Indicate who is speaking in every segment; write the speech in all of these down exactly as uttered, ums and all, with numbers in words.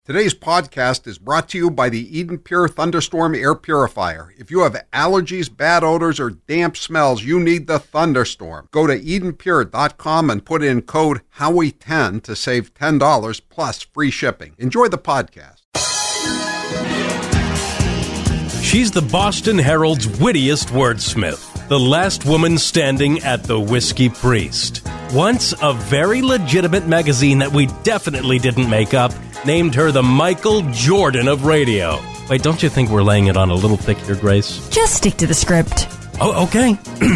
Speaker 1: Today's podcast is brought to you by the Eden Pure Thunderstorm Air Purifier. If you have allergies, bad odors, or damp smells, you need the Thunderstorm. Go to eden pure dot com and put in code Howie ten to save ten dollars plus free shipping. Enjoy the podcast.
Speaker 2: She's the Boston Herald's wittiest wordsmith, the last woman standing at the Whiskey Priest. Once a very legitimate magazine that we definitely didn't make up named her the Michael Jordan of radio. Wait, don't you think we're laying it on a little thick here, Grace?
Speaker 3: Just stick to the script.
Speaker 2: Oh, okay.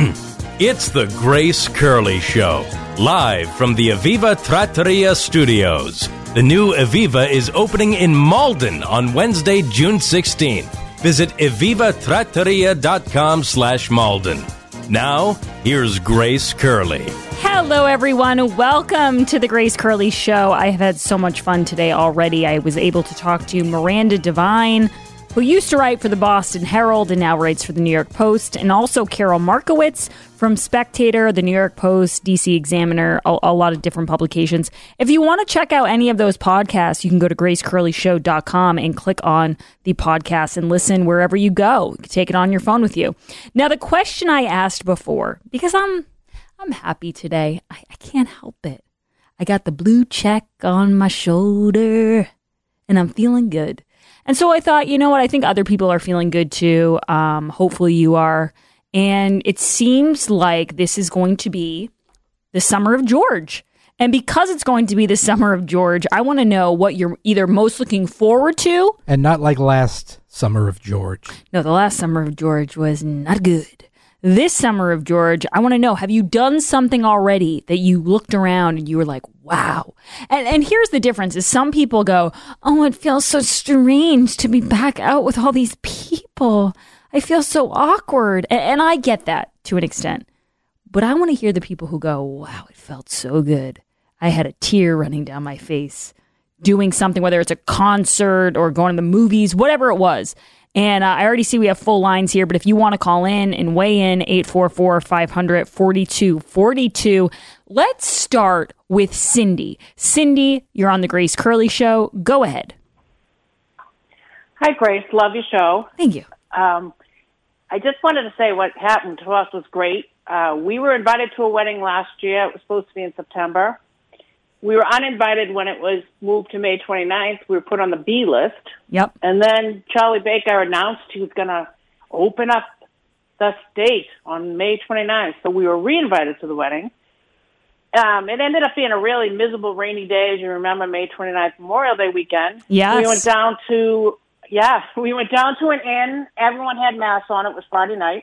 Speaker 2: It's the Grace Curley Show, live from the Aviva Trattoria Studios. The new Aviva is opening in Malden on Wednesday, June sixteenth. Visit aviva trattoria dot com slash Malden. Now, here's Grace Curley.
Speaker 3: Hello, everyone. Welcome to the Grace Curley Show. I have had so much fun today already. I was able to talk to Miranda Devine, who used to write for the Boston Herald and now writes for the New York Post, and also Carol Markowitz from Spectator, the New York Post, D C Examiner, a, a lot of different publications. If you want to check out any of those podcasts, you can go to grace curley show dot com and click on the podcast and listen wherever you go. You can take it on your phone with you. Now, the question I asked before, because I'm I'm happy today. I, I can't help it. I got the blue check on my shoulder, and I'm feeling good. And so I thought, you know what? I think other people are feeling good too. Um, hopefully you are. And it seems like this is going to be the summer of George. And because it's going to be the summer of George, I want to know what you're either most looking forward to.
Speaker 4: And not like last summer of George.
Speaker 3: No, the last summer of George was not good. This summer of George, I want to know, have you done something already that you looked around and you were like, wow? And and here's the difference is some people go, oh, it feels so strange to be back out with all these people. I feel so awkward. And, and I get that to an extent. But I want to hear the people who go, wow, it felt so good. I had a tear running down my face doing something, whether it's a concert or going to the movies, whatever it was. And uh, I already see we have full lines here, but if you want to call in and weigh in, eight four four, five hundred, forty-two forty-two. Let's start with Cindy. Cindy, you're on the Grace Curley Show. Go ahead.
Speaker 5: Hi, Grace. Love your show.
Speaker 3: Thank you.
Speaker 5: Um, I just wanted to say what happened to us was great. Uh, we were invited to a wedding last year. It was supposed to be in September. We were uninvited when it was moved to May twenty-ninth. We were put on the B list.
Speaker 3: Yep.
Speaker 5: And then Charlie Baker announced he was going to open up the state on May twenty-ninth. So we were re-invited to the wedding. Um, it ended up being a really miserable, rainy day, as you remember, May twenty-ninth, Memorial Day weekend.
Speaker 3: Yes.
Speaker 5: We went down to, yeah, we went down to an inn. Everyone had masks on. It was Friday night.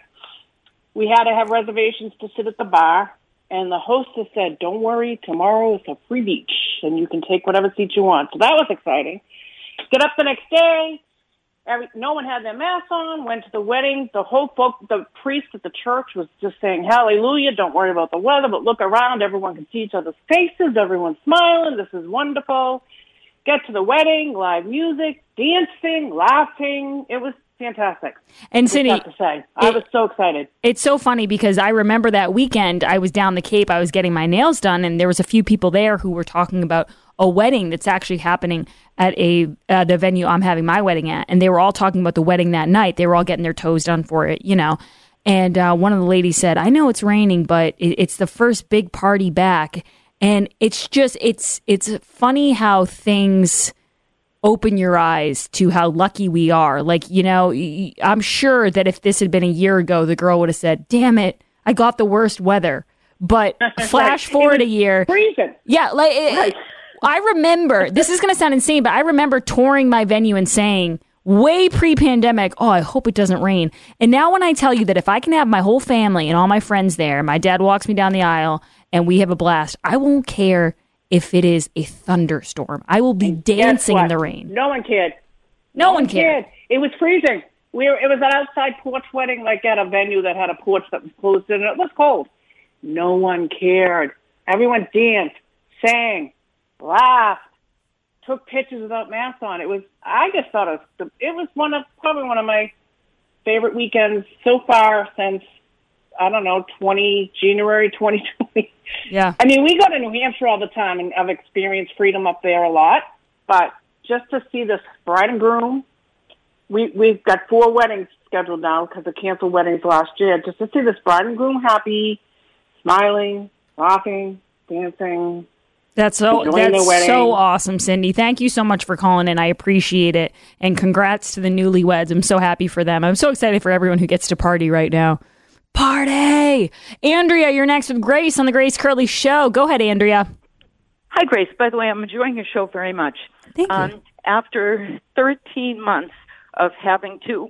Speaker 5: We had to have reservations to sit at the bar. And the hostess said, don't worry, tomorrow is a free beach, and you can take whatever seat you want. So that was exciting. Get up the next day. Every, no one had their mask on, went to the wedding. The whole folk, the priest at the church was just saying, hallelujah, don't worry about the weather, but look around. Everyone can see each other's faces. Everyone's smiling. This is wonderful. Get to the wedding, live music, dancing, laughing. It was fantastic.
Speaker 3: And Cindy,
Speaker 5: to say. I it, was so excited.
Speaker 3: It's so funny because I remember that weekend I was down the Cape. I was getting my nails done, and there was a few people there who were talking about a wedding that's actually happening at a uh, the venue I'm having my wedding at, and they were all talking about the wedding that night. They were all getting their toes done for it, you know. And uh, one of the ladies said, "I know it's raining, but it, it's the first big party back." And it's just it's it's funny how things open your eyes to how lucky we are. Like, you know, I'm sure that if this had been a year ago, the girl would have said, damn it, I got the worst weather. But flash
Speaker 5: right.
Speaker 3: forward a year.
Speaker 5: Freezing.
Speaker 3: Yeah, like it,
Speaker 5: right.
Speaker 3: I remember, this is going to sound insane, but I remember touring my venue and saying, way pre-pandemic, oh, I hope it doesn't rain. And now when I tell you that if I can have my whole family and all my friends there, my dad walks me down the aisle and we have a blast, I won't care if it is a thunderstorm. I will be dancing in the rain.
Speaker 5: No one cared.
Speaker 3: No,
Speaker 5: no
Speaker 3: one cared.
Speaker 5: cared. It was freezing. We were, it was an outside porch wedding, like at a venue that had a porch that was closed in, and it was cold. No one cared. Everyone danced, sang, laughed, took pictures without masks on. It was, I just thought it was, it was one of, probably one of my favorite weekends so far since, I don't know, twenty January twenty twenty.
Speaker 3: Yeah.
Speaker 5: I mean, we go to New Hampshire all the time, and I've experienced freedom up there a lot. But just to see this bride and groom. We, we've got four weddings scheduled now because of canceled weddings last year. Just to see this bride and groom happy, smiling, laughing, dancing.
Speaker 3: That's so that's so awesome, Cindy. Thank you so much for calling in. I appreciate it. And congrats to the newlyweds. I'm so happy for them. I'm so excited for everyone who gets to party right now. Party! Andrea, you're next with Grace on the Grace Curley Show. Go ahead, Andrea.
Speaker 6: Hi, Grace. By the way, I'm enjoying your show very much.
Speaker 3: Thank you.
Speaker 6: Um, after thirteen months of having to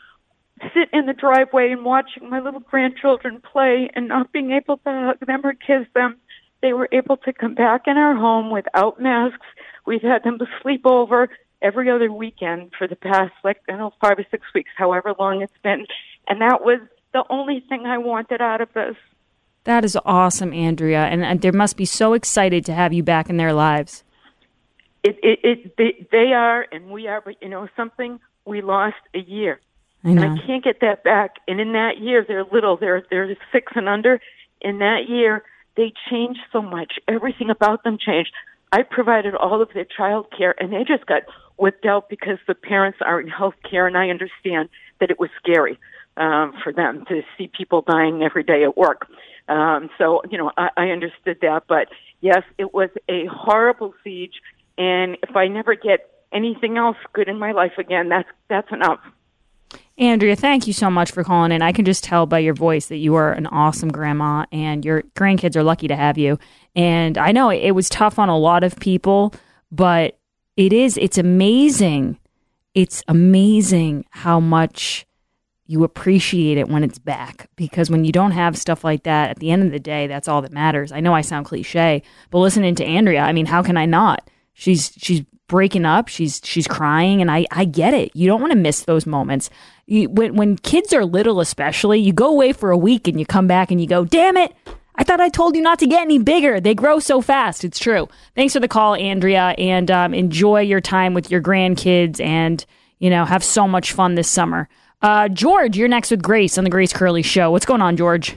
Speaker 6: sit in the driveway and watching my little grandchildren play and not being able to hug them or kiss them, they were able to come back in our home without masks. We've had them to sleep over every other weekend for the past, like, I don't know, five or six weeks, however long it's been. And that was the only thing I wanted out of this.
Speaker 3: That is awesome, Andrea. And, and they must be so excited to have you back in their lives.
Speaker 6: It, it, it, they, they are, and we are, but you know something? We lost a year.
Speaker 3: I know.
Speaker 6: And I can't get that back. And in that year, they're little. They're, they're six and under. In that year, they changed so much. Everything about them changed. I provided all of their child care, and they just got whipped out because the parents are in health care, and I understand that it was scary um, for them to see people dying every day at work. Um, so, you know, I, I understood that. But, yes, it was a horrible siege, and if I never get anything else good in my life again, that's that's enough.
Speaker 3: Andrea, thank you so much for calling in. I can just tell by your voice that you are an awesome grandma, and your grandkids are lucky to have you. And I know it was tough on a lot of people, but it is, it's amazing. It's amazing how much you appreciate it when it's back, because when you don't have stuff like that, at the end of the day, that's all that matters. I know I sound cliche, but listening to Andrea, I mean, how can I not? She's she's breaking up, she's she's crying, and I, I get it. You don't want to miss those moments. You, when when kids are little, especially, you go away for a week and you come back and you go, damn it, I thought I told you not to get any bigger. They grow so fast. It's true. Thanks for the call, Andrea, and um, enjoy your time with your grandkids, and you know, have so much fun this summer. Uh, George, you're next with Grace on the Grace Curley Show. What's going on, George?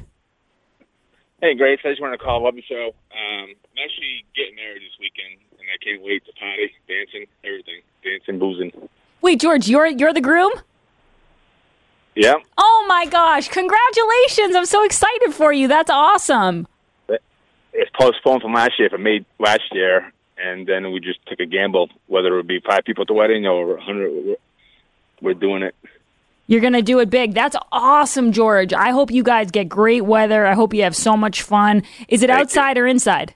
Speaker 7: Hey, Grace, I just wanted to call. Love the show. Um, I'm actually getting married this weekend, and I can't wait to party, dancing, everything, dancing, boozing.
Speaker 3: Wait, George, you're you're the groom?
Speaker 7: Yeah.
Speaker 3: Oh my gosh! Congratulations! I'm so excited for you. That's awesome.
Speaker 7: It's postponed from last year, from May last year, and then we just took a gamble whether it would be five people at the wedding or one hundred. We're doing it.
Speaker 3: You're going to do it big. That's awesome, George. I hope you guys get great weather. I hope you have so much fun. Is it
Speaker 7: Thank
Speaker 3: outside
Speaker 7: you.
Speaker 3: or inside?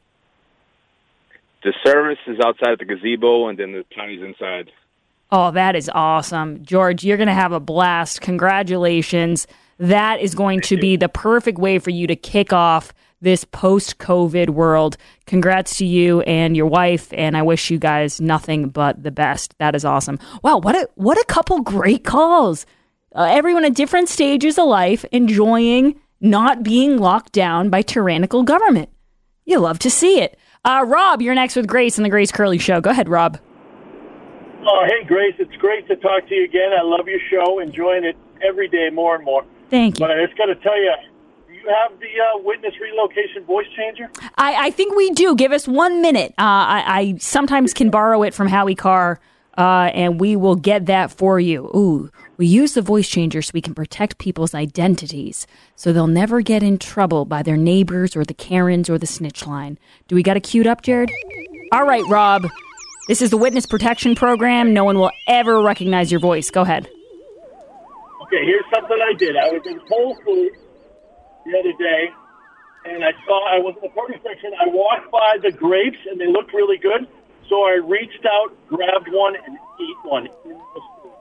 Speaker 7: The service is outside at the gazebo, and then the party's inside.
Speaker 3: Oh, that is awesome. George, you're going to have a blast. Congratulations. That is going to be the perfect way for you to kick off this post-COVID world. Congrats to you and your wife, and I wish you guys nothing but the best. That is awesome. Wow, what a what a couple great calls. Uh, everyone at different stages of life enjoying not being locked down by tyrannical government. You love to see it. Uh, Rob, you're next with Grace on the Grace Curley Show. Go ahead, Rob.
Speaker 8: Oh, hey, Grace. It's great to talk to you again. I love your show, enjoying it every day more and more.
Speaker 3: Thank you.
Speaker 8: But I just got to tell you, do you have the uh, witness relocation voice changer?
Speaker 3: I, I think we do. Give us one minute. Uh, I, I sometimes can borrow it from Howie Carr, uh, and we will get that for you. Ooh, we use the voice changer so we can protect people's identities so they'll never get in trouble by their neighbors or the Karens or the snitch line. Do we got it queued up, Jared? All right, Rob. This is the Witness Protection Program. No one will ever recognize your voice. Go ahead.
Speaker 8: Okay, here's something I did. I was in Whole Foods the other day, and I saw, I was in the produce section. I walked by the grapes, and they looked really good. So I reached out, grabbed one, and ate one in the store.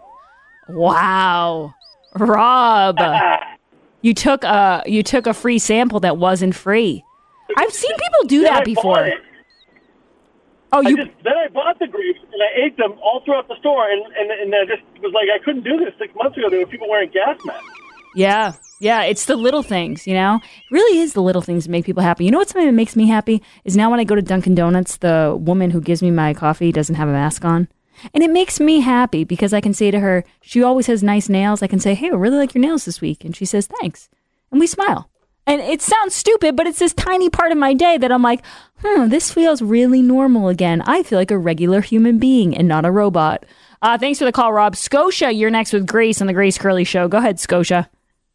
Speaker 3: Wow. Rob, you took a you took a free sample that wasn't free. I've seen people do
Speaker 8: Then
Speaker 3: that
Speaker 8: I
Speaker 3: before.
Speaker 8: bought it.
Speaker 3: Oh,
Speaker 8: I
Speaker 3: you
Speaker 8: just, then I bought the grapes, and I ate them all throughout the store, and, and, and I just was like, I couldn't do this six months ago. There were people wearing gas masks.
Speaker 3: Yeah, yeah, it's the little things, you know? It really is the little things that make people happy. You know what something that makes me happy is now when I go to Dunkin' Donuts, the woman who gives me my coffee doesn't have a mask on. And it makes me happy because I can say to her, she always has nice nails. I can say, hey, I really like your nails this week. And she says, thanks. And we smile. And it sounds stupid, but it's this tiny part of my day that I'm like, hmm, this feels really normal again. I feel like a regular human being and not a robot. Uh, thanks for the call, Rob. Scotia, you're next with Grace on the Grace Curley Show. Go ahead, Scotia.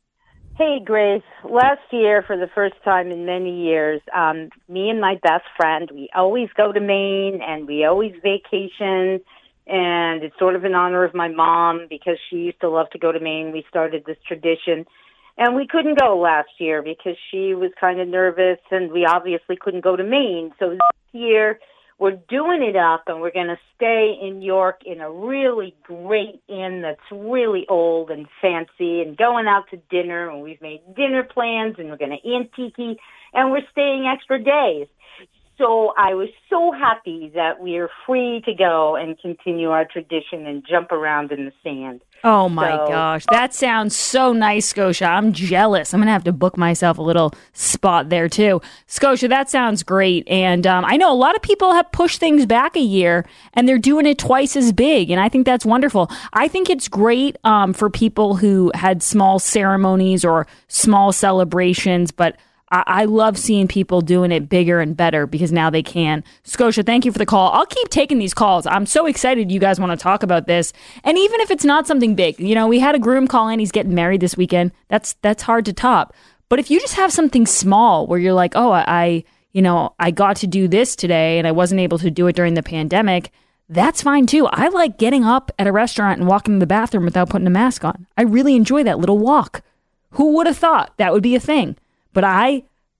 Speaker 9: Hey, Grace. Last year, for the first time in many years, um, me and my best friend, we always go to Maine and we always vacation. And it's sort of in honor of my mom because she used to love to go to Maine. We started this tradition. And we couldn't go last year because she was kind of nervous and we obviously couldn't go to Maine. So this year, we're doing it up and we're going to stay in York in a really great inn that's really old and fancy and going out to dinner. And we've made dinner plans and we're going to antique and we're staying extra days. So I was so happy that we are free to go and continue our tradition and jump around in the sand.
Speaker 3: Oh, my
Speaker 9: so,
Speaker 3: gosh. That sounds so nice, Scotia. I'm jealous. I'm going to have to book myself a little spot there, too. Scotia, that sounds great. And um, I know a lot of people have pushed things back a year, and they're doing it twice as big. And I think that's wonderful. I think it's great um, for people who had small ceremonies or small celebrations, but I love seeing people doing it bigger and better because now they can. Scotia, thank you for the call. I'll keep taking these calls. I'm so excited you guys want to talk about this. And even if it's not something big, you know, we had a groom call in. He's getting married this weekend. That's that's hard to top. But if you just have something small where you're like, oh, I, you know, I got to do this today and I wasn't able to do it during the pandemic, that's fine too. I like getting up at a restaurant and walking to the bathroom without putting a mask on. I really enjoy that little walk. Who would have thought that would be a thing? But I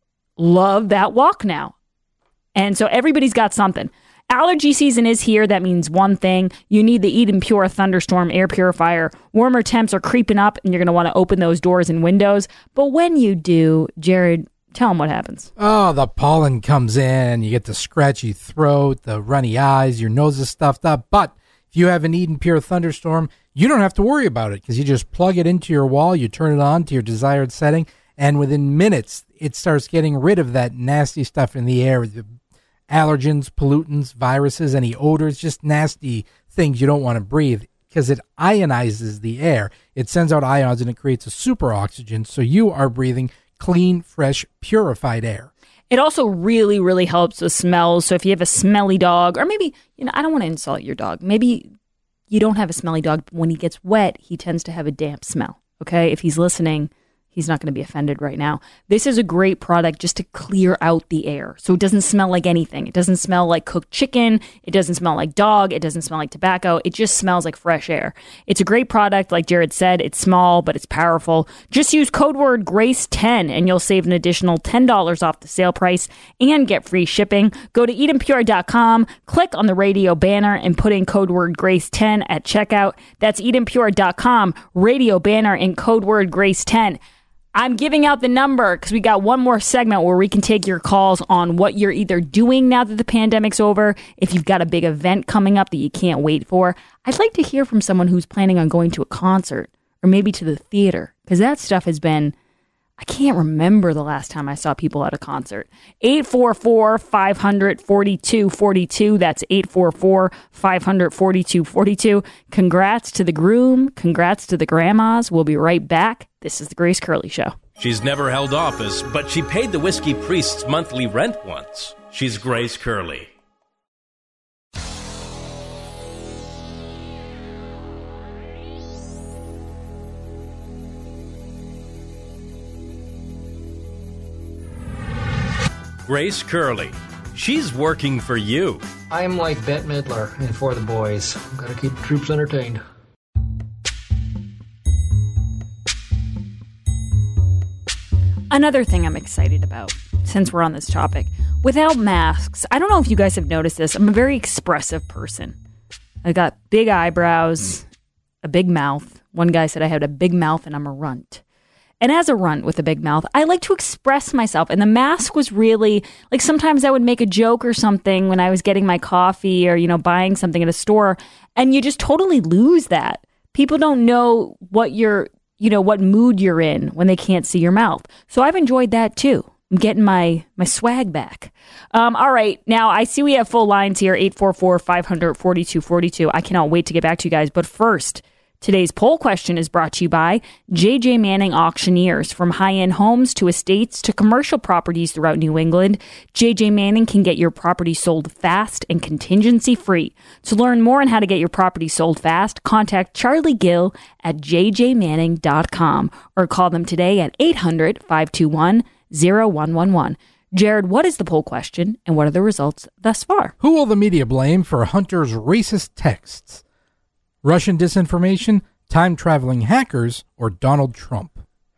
Speaker 3: love that walk now. And so everybody's got something. Allergy season is here. That means one thing. You need the Eden Pure Thunderstorm air purifier. Warmer temps are creeping up and you're going to want to open those doors and windows. But when you do, Jared, tell them what happens.
Speaker 4: Oh, the pollen comes in. You get the scratchy throat, the runny eyes, your nose is stuffed up. But if you have an Eden Pure Thunderstorm, you don't have to worry about it because you just plug it into your wall, you turn it on to your desired setting, and within minutes, it starts getting rid of that nasty stuff in the air, the allergens, pollutants, viruses, any odors, just nasty things you don't want to breathe because it ionizes the air. It sends out ions and it creates a super oxygen, so you are breathing clean, fresh, purified air.
Speaker 3: It also really, really helps with smells. So if you have a smelly dog, or maybe, you know, I don't want to insult your dog. Maybe you don't have a smelly dog. But when he gets wet, he tends to have a damp smell. Okay? If he's listening, he's not going to be offended right now. This is a great product just to clear out the air. So it doesn't smell like anything. It doesn't smell like cooked chicken. It doesn't smell like dog. It doesn't smell like tobacco. It just smells like fresh air. It's a great product. Like Jared said, it's small, but it's powerful. Just use code word grace ten and you'll save an additional ten dollars off the sale price and get free shipping. Go to eden pure dot com, click on the radio banner and put in code word grace ten at checkout. That's eden pure dot com, radio banner and code word grace ten. I'm giving out the number because we got one more segment where we can take your calls on what you're either doing now that the pandemic's over, if you've got a big event coming up that you can't wait for. I'd like to hear from someone who's planning on going to a concert or maybe to the theater because that stuff has been, I can't remember the last time I saw people at a concert. eight four four, five hundred, forty-two forty-two. That's eight four four, five hundred, forty-two forty-two. Congrats to the groom. Congrats to the grandmas. We'll be right back. This is the Grace Curley Show.
Speaker 2: She's never held office, but she paid the whiskey priest's monthly rent once. She's Grace Curley. Grace Curley. She's working for you.
Speaker 10: I'm like Bette Midler in For the Boys. Gotta keep the troops entertained.
Speaker 3: Another thing I'm excited about, since we're on this topic, without masks, I don't know if you guys have noticed this, I'm a very expressive person. I got big eyebrows, a big mouth. One guy said I had a big mouth and I'm a runt. And as a runt with a big mouth, I like to express myself. And the mask was really, like sometimes I would make a joke or something when I was getting my coffee or, you know, buying something at a store. And you just totally lose that. People don't know what you're, you know, what mood you're in when they can't see your mouth. So I've enjoyed that too. I'm getting my, my swag back. Um, all right. Now I see we have full lines here. eight four four, five hundred, forty-two forty-two. I cannot wait to get back to you guys. But first, Today's poll question is brought to you by J J Manning Auctioneers. From high-end homes to estates to commercial properties throughout New England, J J Manning can get your property sold fast and contingency-free. To learn more on how to get your property sold fast, contact Charlie Gill at j j manning dot com or call them today at eight hundred, five two one, zero one one one. Jared, what is the poll question and what are the results thus far?
Speaker 4: Who will the media blame for Hunter's racist texts? Russian disinformation, time-traveling hackers, or Donald Trump?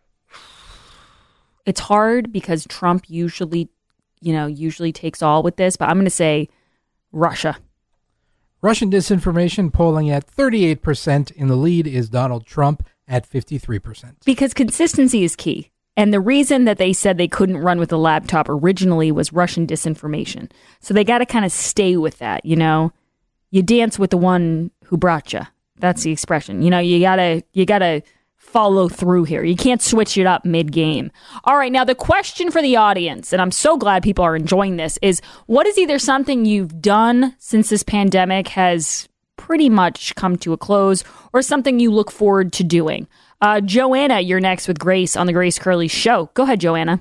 Speaker 3: It's hard because Trump usually, you know, usually takes all with this, but I'm going to say Russia.
Speaker 4: Russian disinformation polling at thirty-eight percent. In the lead is Donald Trump at fifty-three percent.
Speaker 3: Because consistency is key. And the reason that they said they couldn't run with the laptop originally was Russian disinformation. So they got to kind of stay with that, you know? You dance with the one who brought you. That's the expression. You know, you gotta you gotta follow through here. You can't switch it up mid-game. All right, now the question for the audience, and I'm so glad people are enjoying this, is what is either something you've done since this pandemic has pretty much come to a close or something you look forward to doing? Uh, Joanna, you're next with Grace on the Grace Curley Show. Go ahead, Joanna.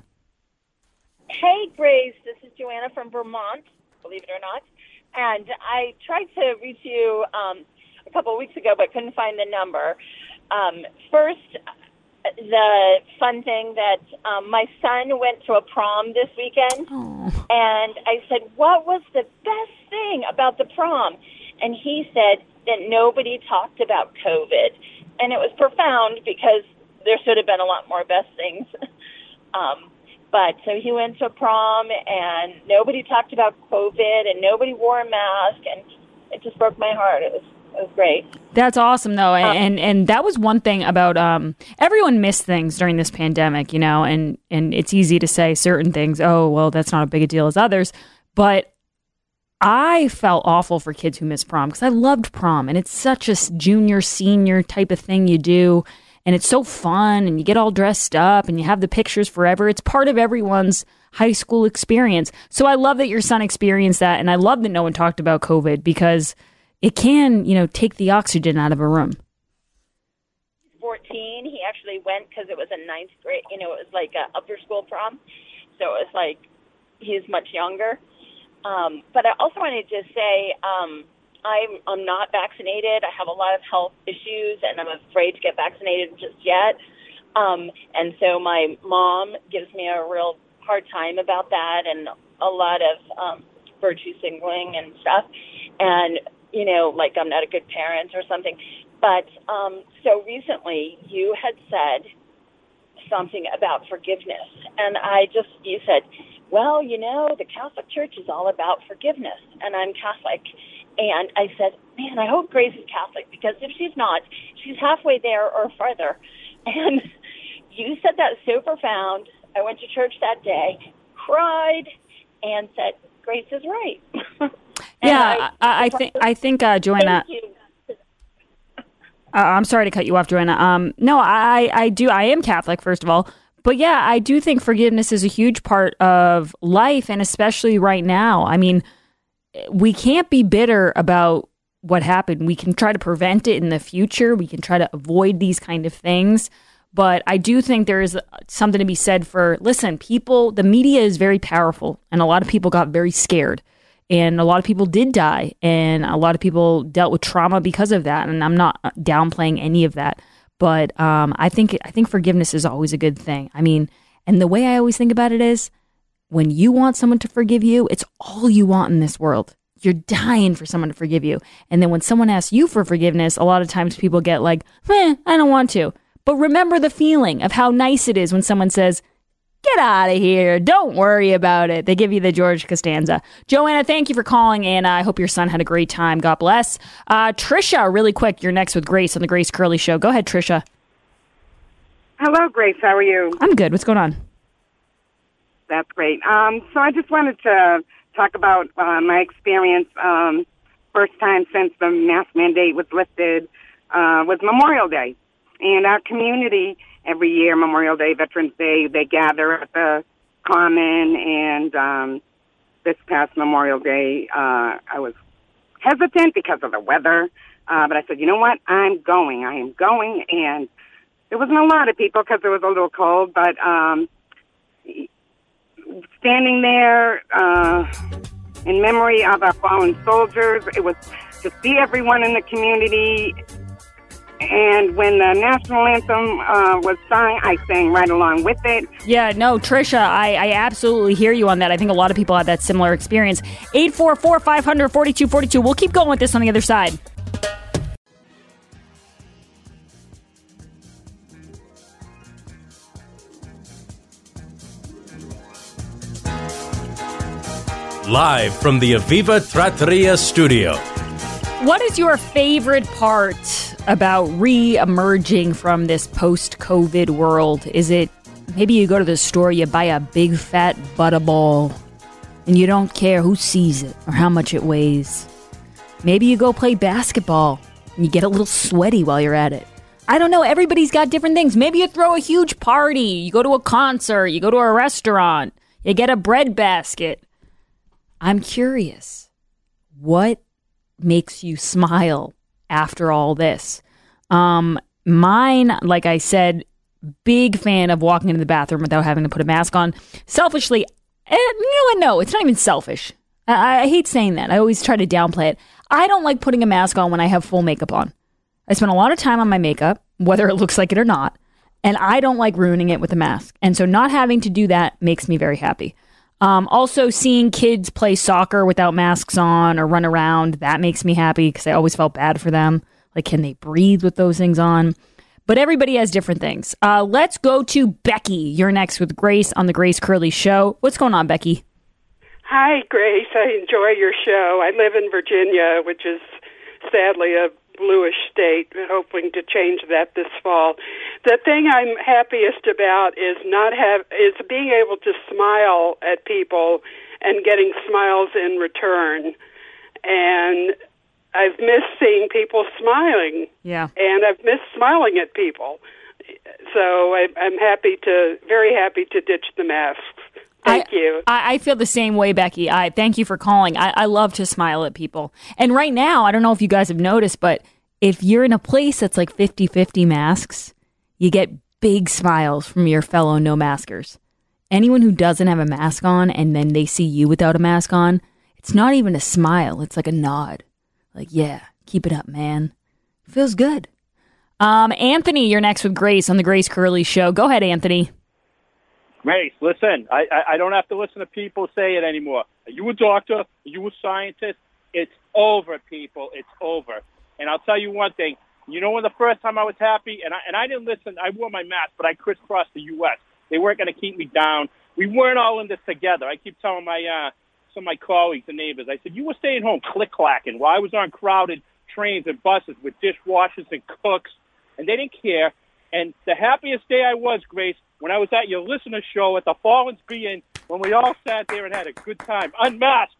Speaker 11: Hey, Grace. This is Joanna from Vermont, believe it or not. And I tried to reach you um, a couple of weeks ago, but couldn't find the number. Um, first, the fun thing that um, my son went to a prom this weekend,
Speaker 3: Aww.
Speaker 11: and I said, what was the best thing about the prom? And he said that nobody talked about COVID. And it was profound because there should have been a lot more best things. um, but so he went to prom, and nobody talked about COVID, and nobody wore a mask, and it just broke my heart. It was It was great.
Speaker 3: That's awesome, though, and, and and that was one thing about um, everyone missed things during this pandemic, you know, and and it's easy to say certain things. Oh, well, that's not a big a deal as others, but I felt awful for kids who missed prom because I loved prom, and it's such a junior senior type of thing you do, and it's so fun, and you get all dressed up, and you have the pictures forever. It's part of everyone's high school experience. So I love that your son experienced that, and I love that no one talked about COVID because it can, you know, take the oxygen out of a room.
Speaker 11: fourteen, he actually went because it was a ninth grade, you know, it was like a upper school prom. So it was like he's much younger. Um, but I also wanted to say um, I'm, I'm not vaccinated. I have a lot of health issues, and I'm afraid to get vaccinated just yet. Um, and so my mom gives me a real hard time about that and a lot of um, virtue signaling and stuff. And you know, like I'm not a good parent or something. But um, so recently you had said something about forgiveness. And I just, you said, well, you know, the Catholic Church is all about forgiveness. And I'm Catholic. And I said, man, I hope Grace is Catholic because if she's not, she's halfway there or farther. And you said that so profound. I went to church that day, cried, and said, Grace is right.
Speaker 3: Yeah, I, I think I think uh, Joanna. Uh, I'm sorry to cut you off, Joanna. Um, no, I I do. I am Catholic, first of all, but yeah, I do think forgiveness is a huge part of life, and especially right now. I mean, we can't be bitter about what happened. We can try to prevent it in the future. We can try to avoid these kind of things. But I do think there is something to be said for, listen, people, the media is very powerful, and a lot of people got very scared. And a lot of people did die, and a lot of people dealt with trauma because of that. And I'm not downplaying any of that, but um, I think I think forgiveness is always a good thing. I mean, and the way I always think about it is, when you want someone to forgive you, it's all you want in this world. You're dying for someone to forgive you, and then when someone asks you for forgiveness, a lot of times people get like, "Eh, I don't want to." But remember the feeling of how nice it is when someone says, get out of here. Don't worry about it. They give you the George Costanza. Joanna, thank you for calling, and I hope your son had a great time. God bless. Uh, Trisha, really quick, you're next with Grace on the Grace Curley Show. Go ahead, Trisha.
Speaker 12: Hello, Grace. How are you?
Speaker 3: I'm good. What's going on?
Speaker 12: That's great. Um, so I just wanted to talk about uh, my experience um, first time since the mask mandate was lifted uh, was Memorial Day. And our community, every year, Memorial Day, Veterans Day, they gather at the Common. And um, this past Memorial Day, uh, I was hesitant because of the weather. Uh, but I said, you know what? I'm going. I am going. And there wasn't a lot of people because it was a little cold, but um, standing there uh, in memory of our fallen soldiers, it was to see everyone in the community. And when the national anthem uh, was sung, I sang right along with it.
Speaker 3: Yeah, no, Trisha, I, I absolutely hear you on that. I think a lot of people had that similar experience. eight four four, five hundred, forty-two forty-two. We'll keep going with this on the other side.
Speaker 2: Live from the Aviva Trattoria studio.
Speaker 3: What is your favorite part about re-emerging from this post-COVID world? Is it maybe you go to the store, you buy a big fat Butterball, and you don't care who sees it or how much it weighs? Maybe you go play basketball and you get a little sweaty while you're at it. I don't know. Everybody's got different things. Maybe you throw a huge party. You go to a concert. You go to a restaurant. You get a bread basket. I'm curious. What makes you smile after all this? Um, mine, like I said, big fan of walking into the bathroom without having to put a mask on. Selfishly, eh, you know what? No, it's not even selfish. I, I hate saying that. I always try to downplay it. I don't like putting a mask on when I have full makeup on. I spend a lot of time on my makeup, whether it looks like it or not, and I don't like ruining it with a mask. And so not having to do that makes me very happy. Um, also, seeing kids play soccer without masks on or run around, that makes me happy because I always felt bad for them. Like, can they breathe with those things on? But everybody has different things. Uh, let's go to Becky. You're next with Grace on the Grace Curley Show. What's going on, Becky?
Speaker 13: Hi, Grace. I enjoy your show. I live in Virginia, which is sadly a bluish state, hoping to change that this fall. The thing I'm happiest about is not have is being able to smile at people and getting smiles in return. And I've missed seeing people smiling.
Speaker 3: Yeah.
Speaker 13: And I've missed smiling at people. So I, I'm happy to, very happy to ditch the masks. Thank
Speaker 3: I,
Speaker 13: you.
Speaker 3: I, I feel the same way, Becky. I thank you for calling. I, I love to smile at people. And right now, I don't know if you guys have noticed, but if you're in a place that's like fifty-fifty masks, you get big smiles from your fellow no-maskers. Anyone who doesn't have a mask on and then they see you without a mask on, it's not even a smile. It's like a nod. Like, yeah, keep it up, man. Feels good. Um, Anthony, you're next with Grace on the Grace Curley Show. Go ahead, Anthony.
Speaker 14: Grace, listen, I, I, I don't have to listen to people say it anymore. Are you a doctor? Are you a scientist? It's over, people. It's over. And I'll tell you one thing. You know when the first time I was happy, and I, and I didn't listen, I wore my mask, but I crisscrossed the U S They weren't going to keep me down. We weren't all in this together. I keep telling my uh, some of my colleagues and neighbors, I said, you were staying home click-clacking while I was on crowded trains and buses with dishwashers and cooks, and they didn't care. And the happiest day I was, Grace, when I was at your listener show at the Fallens B Inn, when we all sat there and had a good time, unmasked.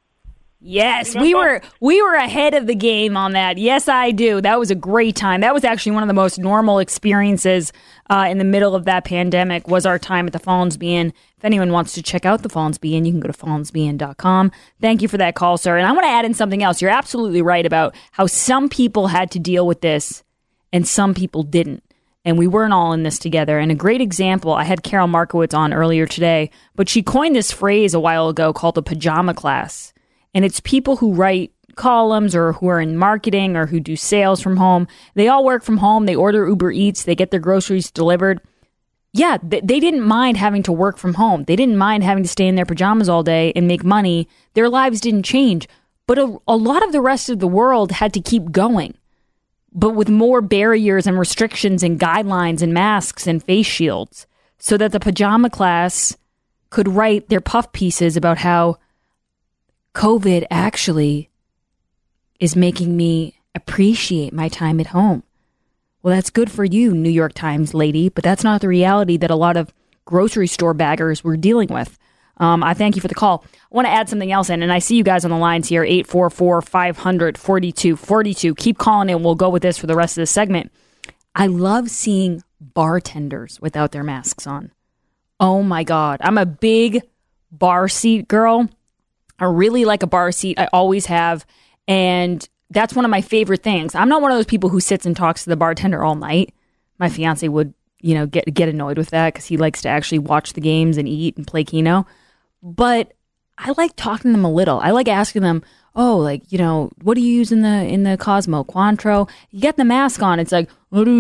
Speaker 3: Yes, we were we were ahead of the game on that. Yes, I do. That was a great time. That was actually one of the most normal experiences uh, in the middle of that pandemic was our time at the Fallens B Inn. If anyone wants to check out the Fallens B Inn, you can go to fallens b inn dot com. Thank you for that call, sir. And I want to add in something else. You're absolutely right about how some people had to deal with this and some people didn't. And we weren't all in this together. And a great example, I had Carol Markowitz on earlier today, but she coined this phrase a while ago called the pajama class. And it's people who write columns or who are in marketing or who do sales from home. They all work from home. They order Uber Eats. They get their groceries delivered. Yeah, they, they didn't mind having to work from home. They didn't mind having to stay in their pajamas all day and make money. Their lives didn't change. But a, a lot of the rest of the world had to keep going, but with more barriers and restrictions and guidelines and masks and face shields, so that the pajama class could write their puff pieces about how COVID actually is making me appreciate my time at home. Well, that's good for you, New York Times lady, but that's not the reality that a lot of grocery store baggers were dealing with. Um, I thank you for the call. I want to add something else in, and I see you guys on the lines here, eight four four, five hundred, forty-two forty-two. Keep calling in. We'll go with this for the rest of the segment. I love seeing bartenders without their masks on. Oh, my God. I'm a big bar seat girl. I really like a bar seat. I always have. And that's one of my favorite things. I'm not one of those people who sits and talks to the bartender all night. My fiance would, you know, get get annoyed with that because he likes to actually watch the games and eat and play Keno. But I like talking to them a little. I like asking them, oh, like, you know, what do you use in the in the Cosmo? Cointreau? You get the mask on, it's like,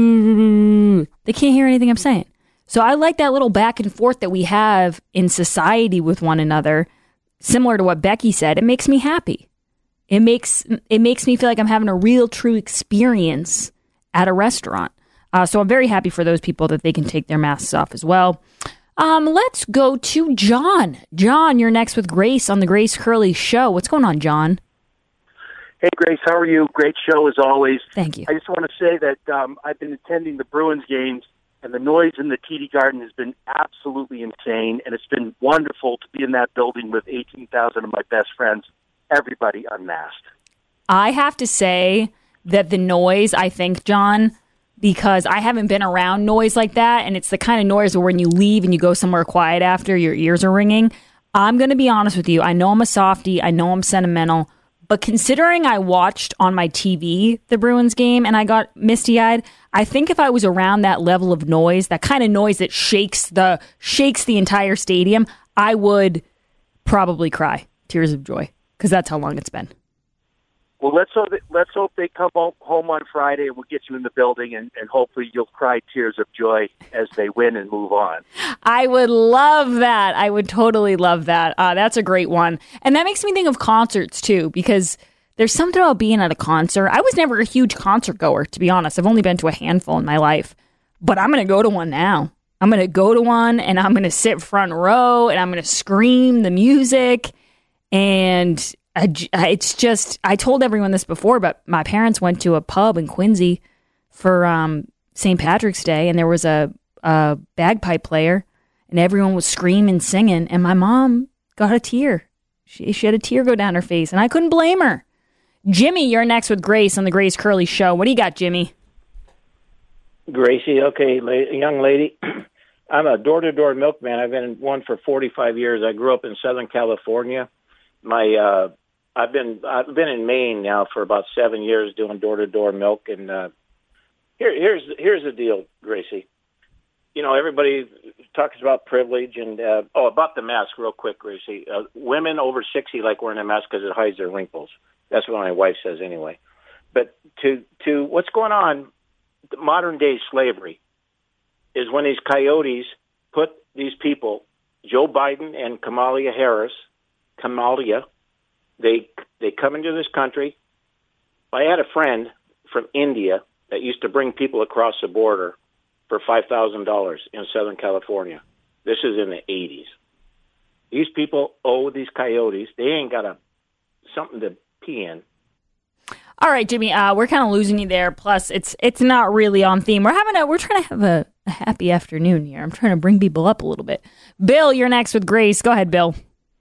Speaker 3: they can't hear anything I'm saying. So I like that little back and forth that we have in society with one another. Similar to what Becky said, it makes me happy. It makes it makes me feel like I'm having a real, true experience at a restaurant. Uh, so I'm very happy for those people that they can take their masks off as well. Um, let's go to John. John, you're next with Grace on the Grace Curley Show. What's going on, John?
Speaker 15: Hey, Grace, how are you? Great show as always.
Speaker 3: Thank you.
Speaker 15: I just want to say that um, I've been attending the Bruins games, and the noise in the T D Garden has been absolutely insane, and it's been wonderful to be in that building with eighteen thousand of my best friends, everybody unmasked.
Speaker 3: I have to say that the noise, I think, John, because I haven't been around noise like that, and it's the kind of noise where when you leave and you go somewhere quiet after, your ears are ringing. I'm going to be honest with you. I know I'm a softie. I know I'm sentimental. But considering I watched on my T V the Bruins game and I got misty-eyed, I think if I was around that level of noise, that kind of noise that shakes the shakes the entire stadium, I would probably cry tears of joy because that's how long it's been.
Speaker 15: Well, let's hope that, let's hope they come home on Friday and we'll get you in the building, and, and hopefully you'll cry tears of joy as they win and move on.
Speaker 3: I would love that. I would totally love that. Uh, that's a great one. And that makes me think of concerts, too, because there's something about being at a concert. I was never a huge concert goer, to be honest. I've only been to a handful in my life. But I'm going to go to one now. I'm going to go to one, and I'm going to sit front row, and I'm going to scream the music, and I, it's just, I told everyone this before, but my parents went to a pub in Quincy for um, Saint Patrick's Day, and there was a, a bagpipe player, and everyone was screaming, singing, and my mom got a tear. She, she had a tear go down her face, and I couldn't blame her. Jimmy, you're next with Grace on the Grace Curley Show. What do you got, Jimmy?
Speaker 16: Gracie, okay, la- young lady. I'm a door-to-door milkman. I've been one for forty-five years. I grew up in Southern California. My uh, I've been I've been in Maine now for about seven years doing door-to-door milk. And uh, here here's here's the deal, Gracie. You know, everybody talks about privilege and uh, oh, about the mask, real quick, Gracie. Uh, women over sixty like wearing a mask because it hides their wrinkles. That's what my wife says anyway. But to to what's going on, modern day slavery, is when these coyotes put these people, Joe Biden and Kamala Harris, Kamala, they they come into this country. I had a friend from India that used to bring people across the border for five thousand dollars in Southern California. This is in the eighties. These people owe these coyotes. They ain't got a something to pee in.
Speaker 3: All right, Jimmy, uh, we're kind of losing you there. Plus, it's it's not really on theme. We're having a we're trying to have a, a happy afternoon here. I'm trying to bring people up a little bit. Bill, you're next with Grace. Go ahead, Bill.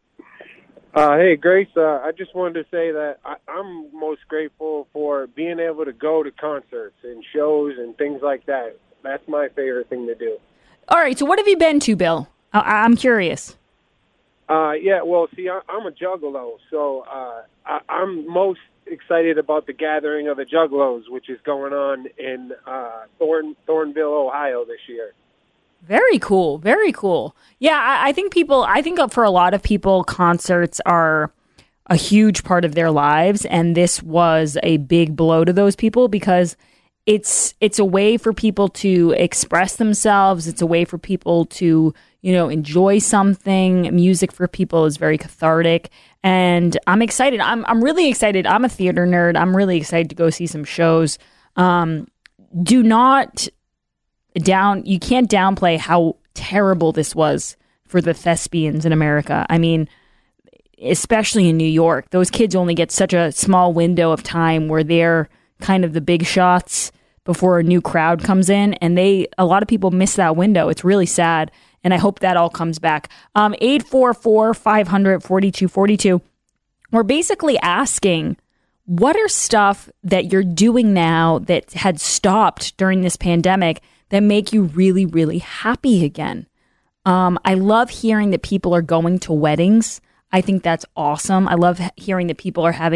Speaker 17: Uh, hey, Grace. Uh, I just wanted to say that I, I'm most grateful for being able to go to concerts and shows and things like that. That's my favorite thing to do.
Speaker 3: All right, so what have you been to, Bill? I- I'm curious.
Speaker 17: Uh, yeah, well, see, I- I'm a juggalo, so uh, I- I'm most excited about the gathering of the Juggalos, which is going on in uh, Thorn Thornville, Ohio this year.
Speaker 3: Very cool. Very cool. Yeah, I, I think people, I think for a lot of people, concerts are a huge part of their lives. And this was a big blow to those people because it's it's a way for people to express themselves. It's a way for people to, you know, enjoy something. Music for people is very cathartic. And I'm excited. I'm I'm really excited. I'm a theater nerd. I'm really excited to go see some shows. Um, do not down. You can't downplay how terrible this was for the thespians in America. I mean, especially in New York, those kids only get such a small window of time where they're kind of the big shots before a new crowd comes in, and they a lot of people miss that window. It's really sad. And I hope that all comes back. Um, eight four four, five hundred, forty-two forty-two. We're basically asking, what are stuff that you're doing now that had stopped during this pandemic that make you really, really happy again? Um, I love hearing that people are going to weddings. I think that's awesome. I love hearing that people are having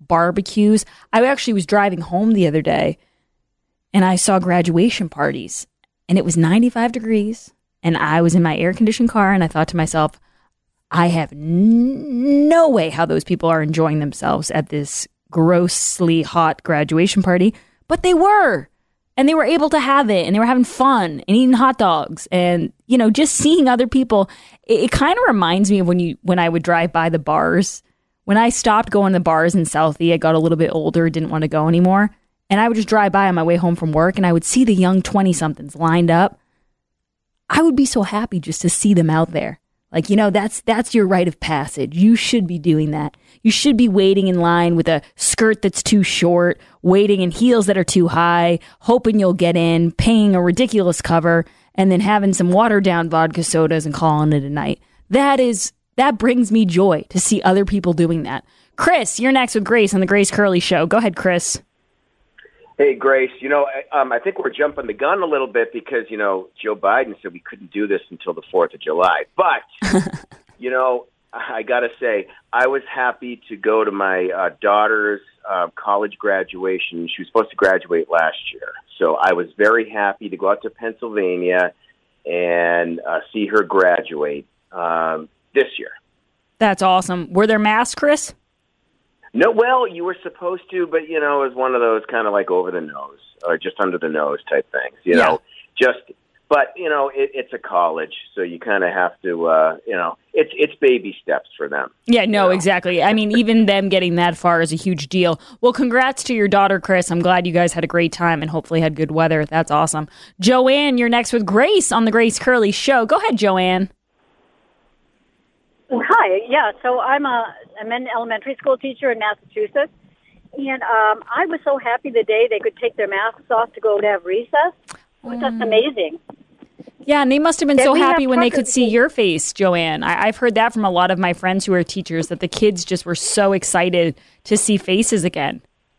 Speaker 3: barbecues. I actually was driving home the other day and I saw graduation parties and it was ninety-five degrees and I was in my air-conditioned car and I thought to myself, I have n- no way how those people are enjoying themselves at this grossly hot graduation party, but they were. And they were able to have it, and they were having fun and eating hot dogs, and you know, just seeing other people. It, it kind of reminds me of when you when I would drive by the bars. When I stopped going to bars in Southie, I got a little bit older, didn't want to go anymore, and I would just drive by on my way home from work, and I would see the young twenty-somethings lined up. I would be so happy just to see them out there. Like, you know, that's that's your rite of passage. You should be doing that. You should be waiting in line with a skirt that's too short, waiting in heels that are too high, hoping you'll get in, paying a ridiculous cover, and then having some watered down vodka sodas and calling it a night. That is, that brings me joy to see other people doing that. Chris, you're next with Grace on the Grace Curley Show. Go ahead, Chris.
Speaker 18: Hey, Grace, you know, um, I think we're jumping the gun a little bit because, you know, Joe Biden said we couldn't do this until the fourth of July. But, you know, I got to say, I was happy to go to my uh, daughter's uh, college graduation. She was supposed to graduate last year. So I was very happy to go out to Pennsylvania and uh, see her graduate um, this year.
Speaker 3: That's awesome. Were there masks, Chris?
Speaker 18: No, well, you were supposed to, but, you know, it was one of those kind of like over the nose or just under the nose type things, you
Speaker 3: Yeah.
Speaker 18: know, just, but, you know, it, it's a college, so you kind of have to, uh, you know, it's it's baby steps for them.
Speaker 3: Yeah, no, exactly. I mean, even them getting that far is a huge deal. Well, congrats to your daughter, Chris. I'm glad you guys had a great time and hopefully had good weather. That's awesome. Joanne, you're next with Grace on the Grace Curley Show. Go ahead, Joanne.
Speaker 19: Hi, yeah. So I'm a I'm an elementary school teacher in Massachusetts, and um, I was so happy the day they could take their masks off to go to have recess. It was just amazing.
Speaker 3: Yeah, and they must have been
Speaker 19: Then
Speaker 3: so
Speaker 19: we have
Speaker 3: happy when they could
Speaker 19: truckers
Speaker 3: see your face, Joanne. I- I've heard that from a lot of my friends who are teachers, that the kids just were so excited to see faces again.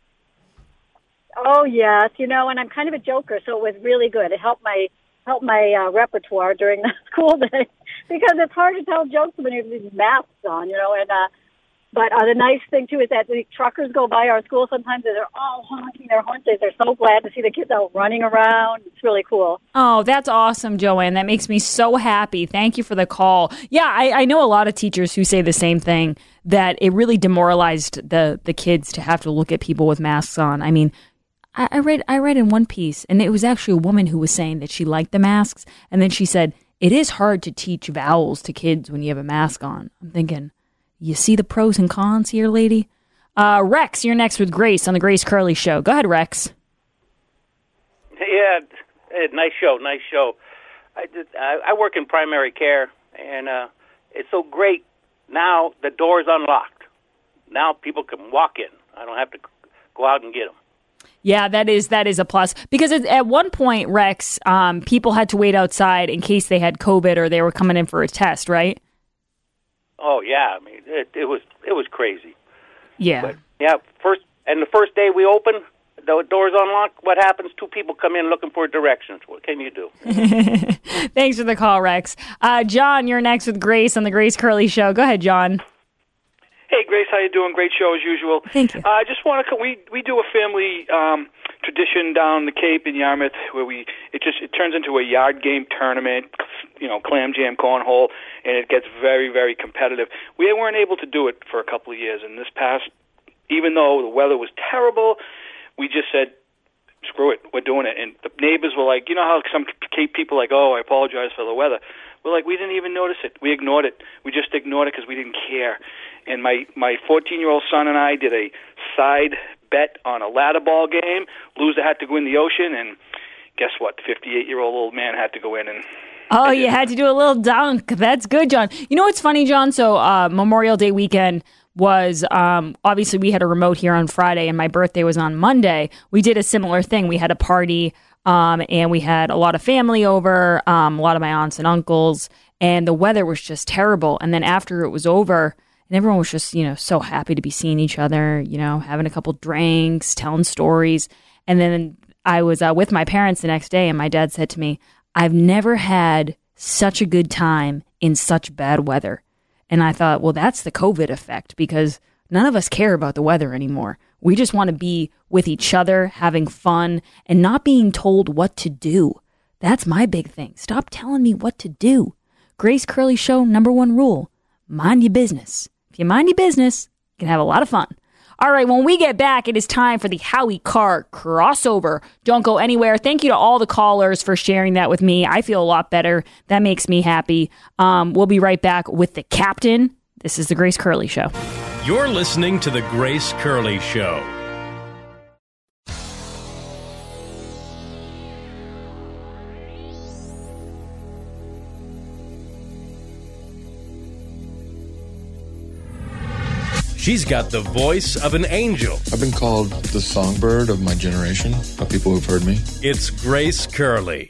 Speaker 19: Oh yes, you know, and I'm kind of a joker, so it was really good. It helped my helped my uh, repertoire during the school day because it's hard to tell jokes when you have these masks on, you know. And uh, but uh, the nice thing too is that the truckers go by our school sometimes and they're all honking their horns. They're so glad to see the kids out running around. It's really cool.
Speaker 3: Oh, that's awesome, Joanne. That makes me so happy. Thank you for the call. Yeah, I, I know a lot of teachers who say the same thing, that it really demoralized the, the kids to have to look at people with masks on. I mean, I, I read I read in one piece, and it was actually a woman who was saying that she liked the masks, and then she said, it is hard to teach vowels to kids when you have a mask on. I'm thinking, you see the pros and cons here, lady? Uh, Rex, you're next with Grace on the Grace Curley Show. Go ahead, Rex.
Speaker 20: Yeah, hey, nice show, nice show. I did. I, I work in primary care, and uh, it's so great. Now the door's unlocked. Now people can walk in. I don't have to go out and get them.
Speaker 3: Yeah, that is that is a plus. Because it, at one point, Rex, um, people had to wait outside in case they had COVID or they were coming in for a test, right?
Speaker 20: Oh yeah, I mean it, it was it was crazy.
Speaker 3: Yeah.
Speaker 20: But, yeah, first and the first day we open, the doors unlocked. What happens? Two people come in looking for directions. What can you do?
Speaker 3: Thanks for the call, Rex. Uh, John, you're next with Grace on the Grace Curley Show. Go ahead, John.
Speaker 21: Hey, Grace, how you doing? Great show as usual.
Speaker 3: Thank you.
Speaker 21: Uh, I just want to. We we do a family um, tradition down the Cape in Yarmouth where we it just it turns into a yard game tournament. You know, clam jam, cornhole, and it gets very very competitive. We weren't able to do it for a couple of years, and this past, even though the weather was terrible, we just said, screw it, we're doing it. And the neighbors were like, you know how some Cape people are like, oh, I apologize for the weather. We're like, we didn't even notice it. We ignored it. We just ignored it because we didn't care. And my my fourteen-year-old son and I did a side bet on a ladder ball game. Loser had to go in the ocean, and guess what? fifty-eight-year-old old man had to go in and.
Speaker 3: Oh, you had to do a little dunk. That's good, John. You know what's funny, John? So uh, Memorial Day weekend was, um, obviously we had a remote here on Friday and my birthday was on Monday. We did a similar thing. We had a party um, and we had a lot of family over, um, a lot of my aunts and uncles, and the weather was just terrible. And then after it was over, and everyone was just, you know, so happy to be seeing each other, you know, having a couple drinks, telling stories. And then I was uh, with my parents the next day and my dad said to me, I've never had such a good time in such bad weather. And I thought, well, that's the COVID effect because none of us care about the weather anymore. We just want to be with each other, having fun, and not being told what to do. That's my big thing. Stop telling me what to do. Grace Curley Show, number one rule, mind your business. If you mind your business, you can have a lot of fun. All right, when we get back, it is time for the Howie Carr crossover. Don't go anywhere. Thank you to all the callers for sharing that with me. I feel a lot better. That makes me happy. Um, we'll be right back with the captain. This is the Grace Curley Show.
Speaker 2: You're listening to the Grace Curley Show. She's got the voice of an angel.
Speaker 1: I've been called the songbird of my generation by people who've heard me.
Speaker 2: It's Grace Curley.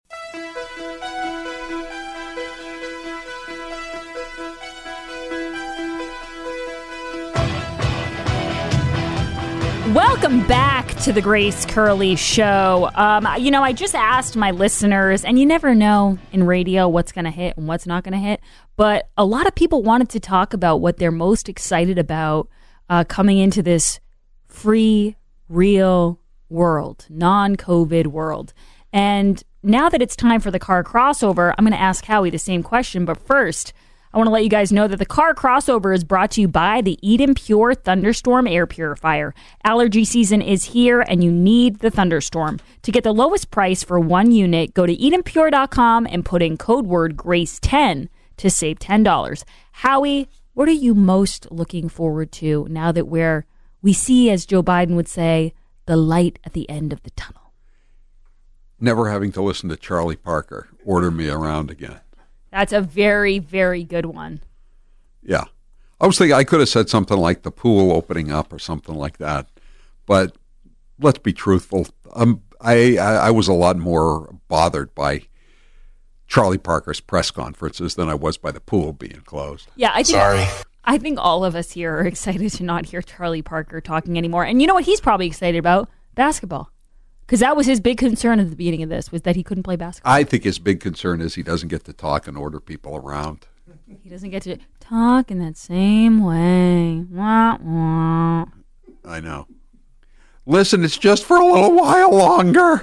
Speaker 3: Welcome back to the Grace Curley Show. Um, you know, I just asked my listeners, and you never know in radio what's going to hit and what's not going to hit, but a lot of people wanted to talk about what they're most excited about uh, coming into this free, real world, non-COVID world. And now that it's time for the car crossover, I'm going to ask Howie the same question, but first, I want to let you guys know that the car crossover is brought to you by the Eden Pure Thunderstorm Air Purifier. Allergy season is here and you need the Thunderstorm. To get the lowest price for one unit, go to eden pure dot com and put in code word grace ten to save ten dollars. Howie, what are you most looking forward to now that we're, we see, as Joe Biden would say, the light at the end of the tunnel?
Speaker 22: Never having to listen to Charlie Parker order me around again.
Speaker 3: That's a very, very good one.
Speaker 22: Yeah. I was thinking I could have said something like the pool opening up or something like that. But let's be truthful. Um, I, I, I was a lot more bothered by Charlie Parker's press conferences than I was by the pool being closed.
Speaker 3: Yeah, I think,
Speaker 22: Sorry.
Speaker 3: I think all of us here are excited to not hear Charlie Parker talking anymore. And you know what he's probably excited about? Basketball. Because that was his big concern at the beginning of this, was that he couldn't play basketball.
Speaker 22: I think his big concern is he doesn't get to talk and order people around.
Speaker 3: He doesn't get to talk in that same way. Wah, wah.
Speaker 22: I know. Listen, it's just for a little while longer.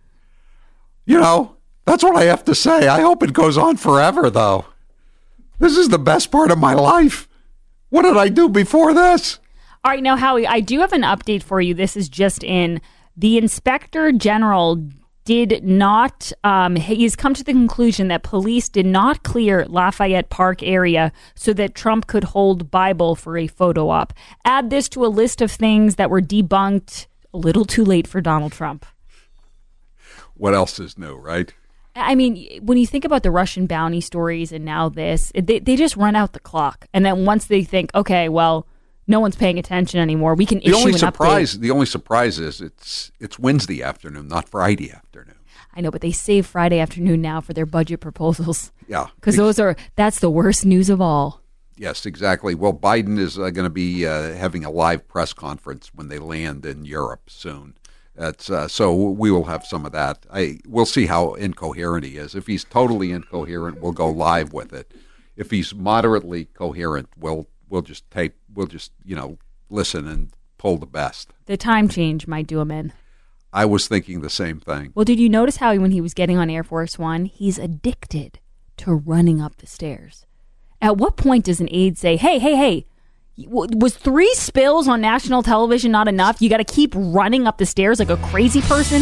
Speaker 22: You know, that's what I have to say. I hope it goes on forever, though. This is the best part of my life. What did I do before this?
Speaker 3: All right, now, Howie, I do have an update for you. This is just in. The Inspector General did not, um, he's come to the conclusion that police did not clear Lafayette Park area so that Trump could hold Bible for a photo op. Add this to a list of things that were debunked a little too late for Donald Trump.
Speaker 22: What else is new, right?
Speaker 3: I mean, when you think about the Russian bounty stories and now this, they, they just run out the clock. And then once they think, okay, well, no one's paying attention anymore, we can
Speaker 22: the
Speaker 3: issue
Speaker 22: only
Speaker 3: an
Speaker 22: surprise,
Speaker 3: update.
Speaker 22: The only surprise is it's it's Wednesday afternoon, not Friday afternoon.
Speaker 3: I know, but they save Friday afternoon now for their budget proposals.
Speaker 22: Yeah.
Speaker 3: Because those are, that's the worst news of all.
Speaker 22: Yes, exactly. Well, Biden is uh, going to be uh, having a live press conference when they land in Europe soon. That's uh, so we will have some of that. I we'll see how incoherent he is. If he's totally incoherent, we'll go live with it. If he's moderately coherent, we'll we'll just tape. We'll just you know listen and pull the best.
Speaker 3: The time change might do him in.
Speaker 22: I was thinking the same thing.
Speaker 3: Well, did you notice how when he was getting on Air Force One, he's addicted to running up the stairs? At what point does an aide say, "Hey, hey, hey"? Was three spills on national television not enough? You got to keep running up the stairs like a crazy person?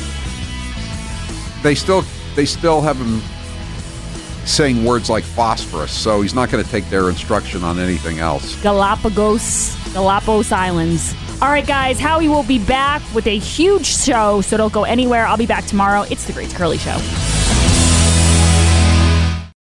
Speaker 22: They still they still have him saying words like phosphorus, so he's not going to take their instruction on anything else.
Speaker 3: Galapagos, Galapagos Islands. All right, guys, Howie will be back with a huge show, so don't go anywhere. I'll be back tomorrow. It's The Grace Curley Show.